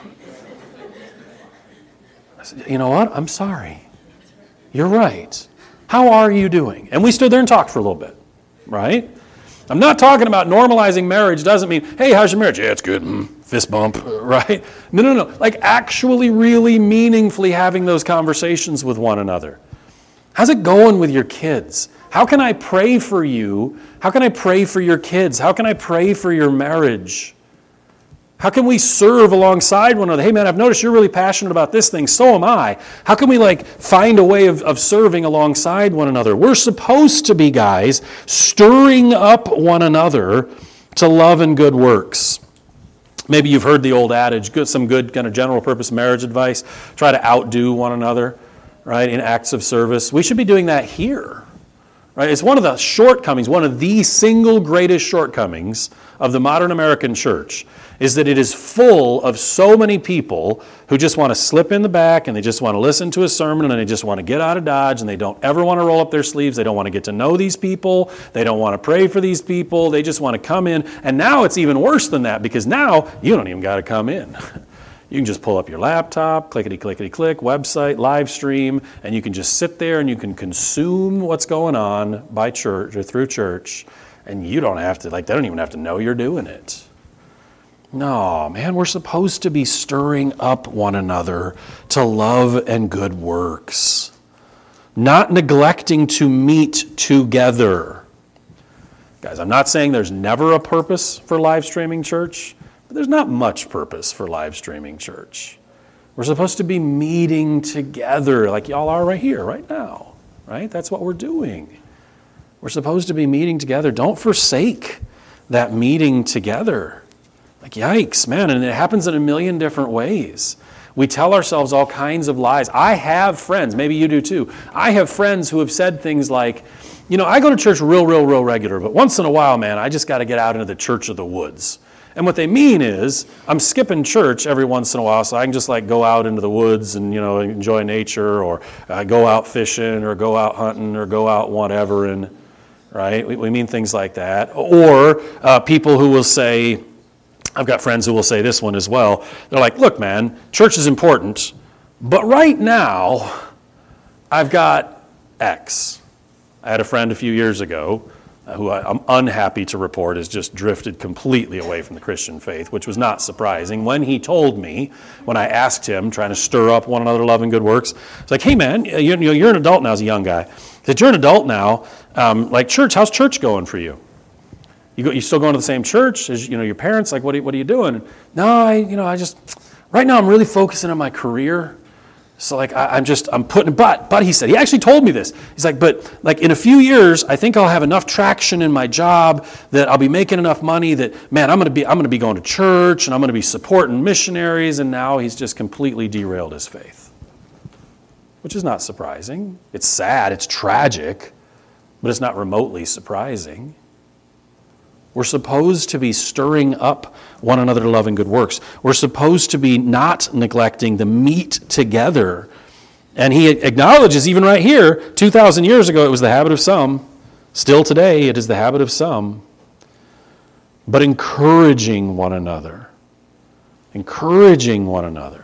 I said, you know what? I'm sorry. You're right. How are you doing? And we stood there and talked for a little bit, right? I'm not talking about normalizing marriage. Doesn't mean, hey, how's your marriage? Yeah, it's good. Fist bump, right? No. Like actually really meaningfully having those conversations with one another. How's it going with your kids? How can I pray for you? How can I pray for your kids? How can I pray for your marriage? How can we serve alongside one another? Hey man, I've noticed you're really passionate about this thing, so am I. How can we find a way of serving alongside one another? We're supposed to be, guys, stirring up one another to love and good works. Maybe you've heard the old adage, some good kind of general purpose marriage advice, try to outdo one another, right, in acts of service. We should be doing that here. Right? It's one of the shortcomings, one of the single greatest shortcomings of the modern American church is that it is full of so many people who just want to slip in the back and they just want to listen to a sermon and they just want to get out of Dodge and they don't ever want to roll up their sleeves. They don't want to get to know these people. They don't want to pray for these people. They just want to come in. And now it's even worse than that because now you don't even got to come in. You can just pull up your laptop, clickety-clickety-click, website, live stream, and you can just sit there and you can consume what's going on by church or through church, and you don't have to, they don't even have to know you're doing it. No, man, we're supposed to be stirring up one another to love and good works, not neglecting to meet together. Guys, I'm not saying there's never a purpose for live streaming church. But there's not much purpose for live streaming church. We're supposed to be meeting together like y'all are right here, right now, right? That's what we're doing. We're supposed to be meeting together. Don't forsake that meeting together. Yikes, man, and it happens in a million different ways. We tell ourselves all kinds of lies. I have friends, maybe you do too. I have friends who have said things like, I go to church real regular, but once in a while, man, I just got to get out into the church of the woods. And what they mean is, I'm skipping church every once in a while so I can just go out into the woods and, enjoy nature or go out fishing or go out hunting or go out whatever. And right? We mean things like that. Or people who will say, I've got friends who will say this one as well. They're like, look, man, church is important, but right now I've got X. I had a friend a few years ago who I'm unhappy to report has just drifted completely away from the Christian faith, which was not surprising. When he told me, when I asked him, trying to stir up one another love and good works, it's like, hey man, you're an adult now as a young guy. He said, you're an adult now, church, how's church going for you? You still going to the same church as your parents? What are you doing? No, I just right now I'm really focusing on my career. So I'm putting, but he said, he actually told me this. He's like, but in a few years, I think I'll have enough traction in my job that I'll be making enough money that, man, I'm going to be going to church and I'm going to be supporting missionaries. And now he's just completely derailed his faith, which is not surprising. It's sad, it's tragic, but it's not remotely surprising. We're supposed to be stirring up one another to love and good works. We're supposed to be not neglecting the meet together. And he acknowledges even right here, 2,000 years ago, it was the habit of some. Still today, it is the habit of some. But encouraging one another. Encouraging one another.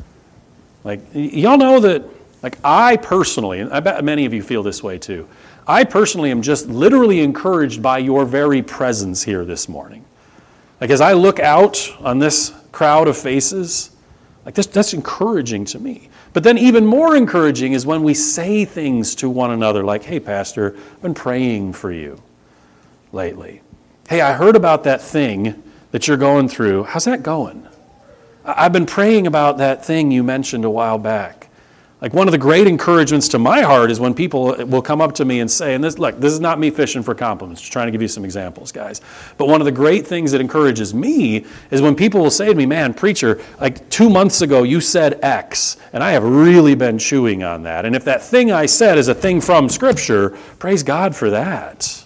Y'all know that, I personally, and I bet many of you feel this way too, I personally am just literally encouraged by your very presence here this morning. As I look out on this crowd of faces, that's encouraging to me. But then even more encouraging is when we say things to one another like, hey, Pastor, I've been praying for you lately. Hey, I heard about that thing that you're going through. How's that going? I've been praying about that thing you mentioned a while back. One of the great encouragements to my heart is when people will come up to me and say, and this is not me fishing for compliments, just trying to give you some examples, guys. But one of the great things that encourages me is when people will say to me, man, preacher, 2 months ago you said X, and I have really been chewing on that. And if that thing I said is a thing from Scripture, praise God for that.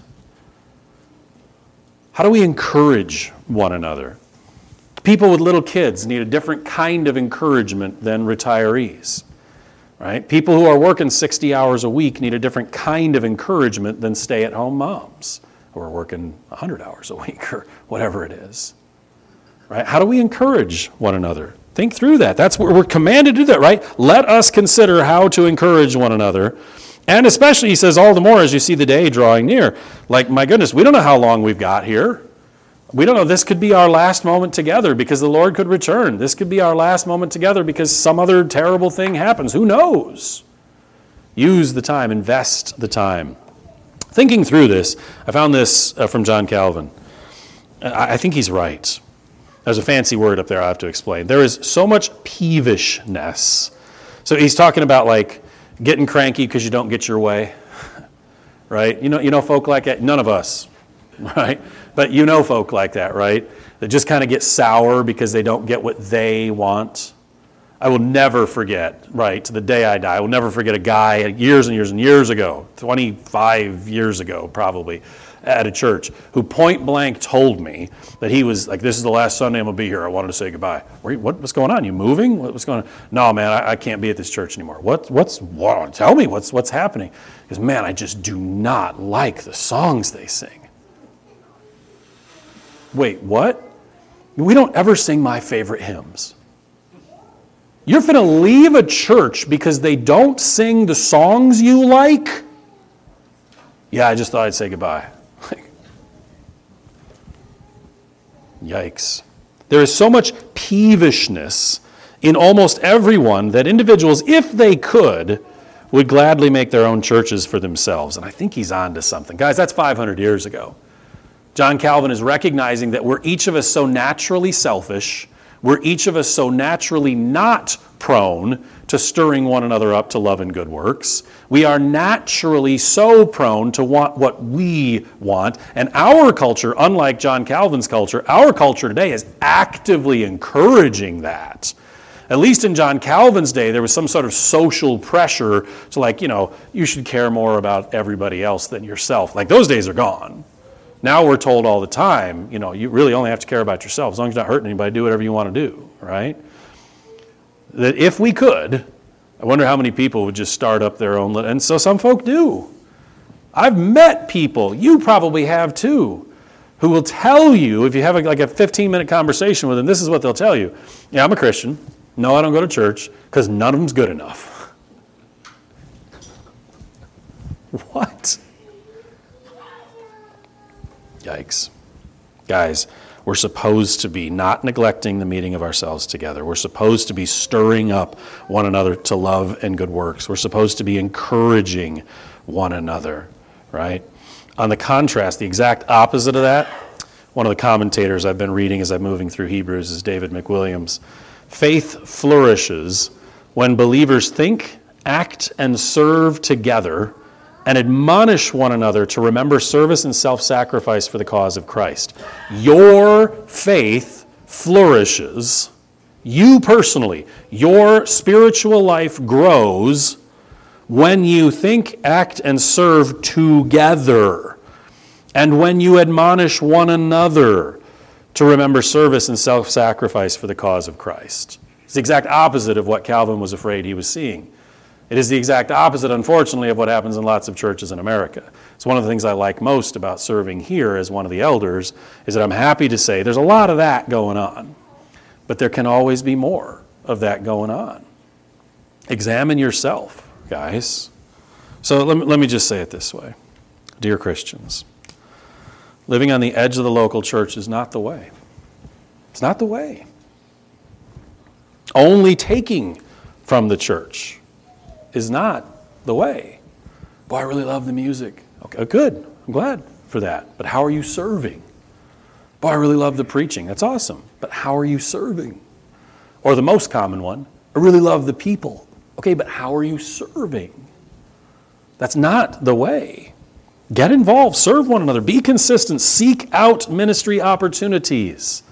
How do we encourage one another? People with little kids need a different kind of encouragement than retirees. Right? People who are working 60 hours a week need a different kind of encouragement than stay-at-home moms who are working 100 hours a week or whatever it is. right? How do we encourage one another? Think through that. That's what we're commanded to do that, right? Let us consider how to encourage one another. And especially, he says, all the more as you see the day drawing near. Like, my goodness, we don't know how long we've got here. We don't know. This could be our last moment together because the Lord could return. This could be our last moment together because some other terrible thing happens. Who knows? Use the time. Invest the time. Thinking through this, I found this from John Calvin. I think he's right. There's a fancy word up there I have to explain. There is so much peevishness. So he's talking about like getting cranky because you don't get your way, right? You know folk like that? None of us, right? But you know folk like that, right? That just kind of get sour because they don't get what they want. I will never forget, right, to the day I die, I will never forget a guy years and years and years ago, 25 years ago probably, at a church, who point blank told me that he was like, this is the last Sunday I'm going to be here. I wanted to say goodbye. What's going on? You moving? What's going on? No, man, I can't be at this church anymore. What? Tell me what's happening. Because, man, I just do not like the songs they sing. Wait, what? We don't ever sing my favorite hymns. You're going to leave a church because they don't sing the songs you like? Yeah, I just thought I'd say goodbye. Yikes. There is so much peevishness in almost everyone that individuals, if they could, would gladly make their own churches for themselves. And I think he's on to something. Guys, that's 500 years ago. John Calvin is recognizing that we're each of us so naturally selfish, we're each of us so naturally not prone to stirring one another up to love and good works. We are naturally so prone to want what we want. And our culture, unlike John Calvin's culture, our culture today is actively encouraging that. At least in John Calvin's day, there was some sort of social pressure to you should care more about everybody else than yourself. Like, those days are gone. Now we're told all the time, you really only have to care about yourself. As long as you're not hurting anybody, do whatever you want to do, right? That if we could, I wonder how many people would just start up their own, and so some folk do. I've met people, you probably have too, who will tell you, if you have a 15-minute conversation with them, this is what they'll tell you. Yeah, I'm a Christian. No, I don't go to church because none of them's good enough. What? Yikes. Guys, we're supposed to be not neglecting the meeting of ourselves together. We're supposed to be stirring up one another to love and good works. We're supposed to be encouraging one another, right? On the contrast, the exact opposite of that, one of the commentators I've been reading as I'm moving through Hebrews is David McWilliams. Faith flourishes when believers think, act, and serve together and admonish one another to remember service and self-sacrifice for the cause of Christ. Your faith flourishes. You personally, your spiritual life grows when you think, act, and serve together, and when you admonish one another to remember service and self-sacrifice for the cause of Christ. It's the exact opposite of what Calvin was afraid he was seeing. It is the exact opposite, unfortunately, of what happens in lots of churches in America. It's one of the things I like most about serving here as one of the elders, is that I'm happy to say there's a lot of that going on, but there can always be more of that going on. Examine yourself, guys. So let me just say it this way. Dear Christians, living on the edge of the local church is not the way. It's not the way. Only taking from the church is not the way. Boy, I really love the music. Okay, good. I'm glad for that. But how are you serving? Boy, I really love the preaching. That's awesome. But how are you serving? Or the most common one, I really love the people. Okay, but how are you serving? That's not the way. Get involved. Serve one another. Be consistent. Seek out ministry opportunities.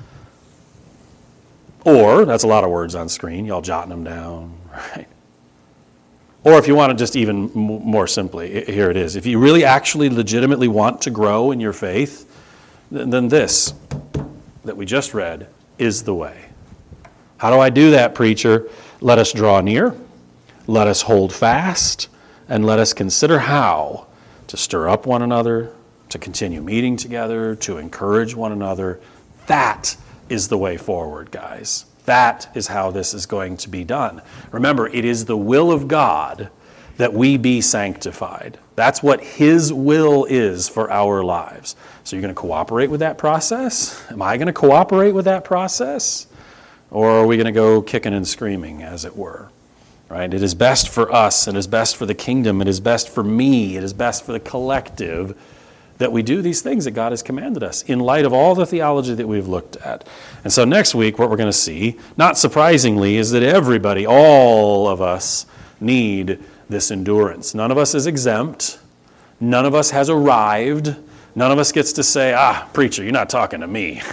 Or, that's a lot of words on screen. Y'all jotting them down, right? Or if you want to just even more simply, here it is. If you really actually legitimately want to grow in your faith, then this that we just read is the way. How do I do that, preacher? Let us draw near, let us hold fast, and let us consider how to stir up one another, to continue meeting together, to encourage one another. That is the way forward, guys. That is how this is going to be done. Remember, it is the will of God that we be sanctified. That's what his will is for our lives. So you're going to cooperate with that process? Am I going to cooperate with that process? Or are we going to go kicking and screaming, as it were? Right? It is best for us, it is best for the kingdom, it is best for me, it is best for the collective that we do these things that God has commanded us in light of all the theology that we've looked at. And so next week, what we're going to see, not surprisingly, is that everybody, all of us, need this endurance. None of us is exempt. None of us has arrived. None of us gets to say, preacher, you're not talking to me.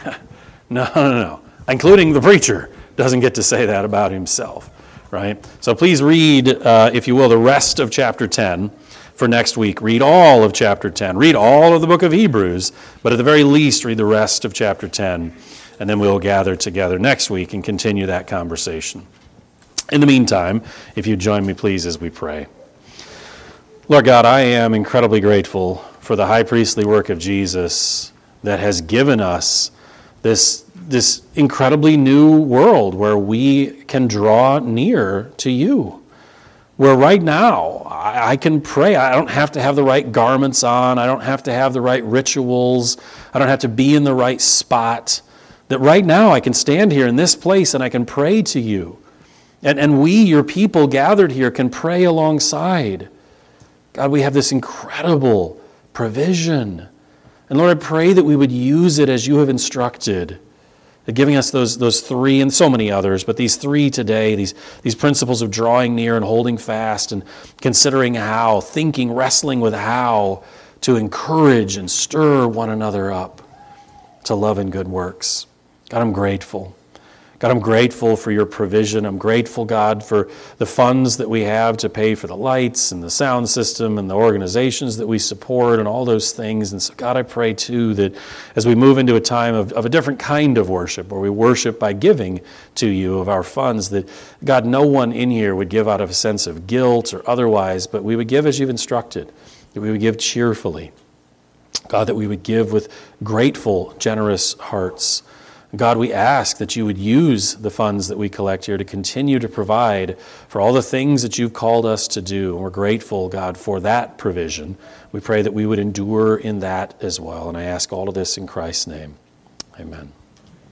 No. Including the preacher doesn't get to say that about himself, right? So please read, if you will, the rest of chapter 10 for next week. Read all of chapter 10. Read all of the book of Hebrews, but at the very least, read the rest of chapter 10, and then we'll gather together next week and continue that conversation. In the meantime, if you join me, please, as we pray. Lord God, I am incredibly grateful for the high priestly work of Jesus that has given us this incredibly new world where we can draw near to you. Where right now I can pray. I don't have to have the right garments on. I don't have to have the right rituals. I don't have to be in the right spot. That right now I can stand here in this place and I can pray to you. And we, your people gathered here, can pray alongside. God, we have this incredible provision. And Lord, I pray that we would use it as you have instructed, giving us those three and so many others, but these three today, these principles of drawing near and holding fast and considering how, thinking, wrestling with how to encourage and stir one another up to love and good works. God, I'm grateful. God, I'm grateful for your provision. I'm grateful, God, for the funds that we have to pay for the lights and the sound system and the organizations that we support and all those things. And so, God, I pray, too, that as we move into a time of a different kind of worship, where we worship by giving to you of our funds, that, God, no one in here would give out of a sense of guilt or otherwise, but we would give as you've instructed, that we would give cheerfully. God, that we would give with grateful, generous hearts. God, we ask that you would use the funds that we collect here to continue to provide for all the things that you've called us to do. And we're grateful, God, for that provision. We pray that we would endure in that as well. And I ask all of this in Christ's name. Amen.